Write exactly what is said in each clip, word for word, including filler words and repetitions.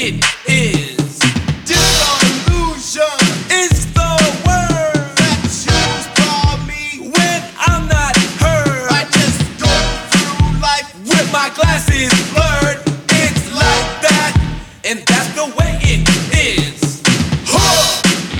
it is. Disillusion It's the word that you call me when I'm not heard. I just go through life With my glasses blurred, it's like that, and that's the way it is. Huh.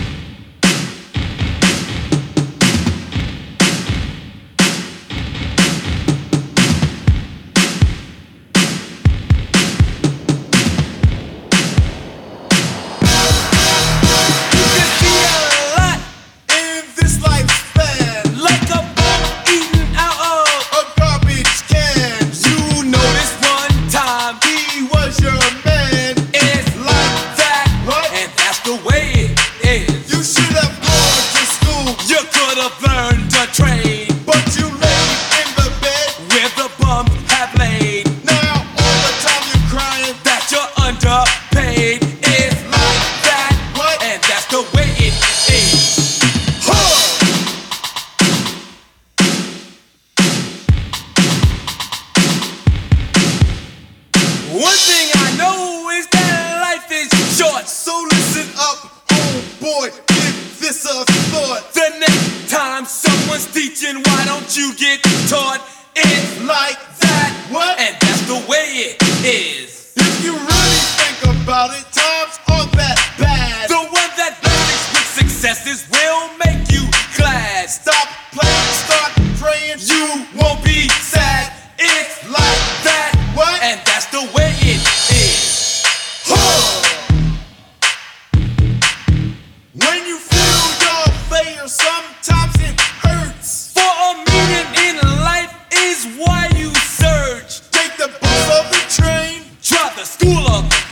You can see a lot in this lifespan. like a bum eating out of. A garbage can. You noticed one time He was your man. it's like that, What? and that's the way it is. You should have gone to school, You could have learned a trade but you laid in the bed. where the bums have laid. Now all the time you're crying. That you're underpaid. It's like that, What? and that's the way it is. Huh. One thing I know is that life is short. So listen up, oh boy, give this a thought. The next time someone's teaching, why don't you get taught? It's Like that, What? and that's the way it is. if you really think about it, times aren't that bad. The one that blessings with successes will make you glad. Stop playing, start praying. You won't be sad. It's like that, What? and that's the way it is. Huh. When you feel your failure, sometimes it hurts. For a meaning in life is why you search. Take the bus or the train. Try the school of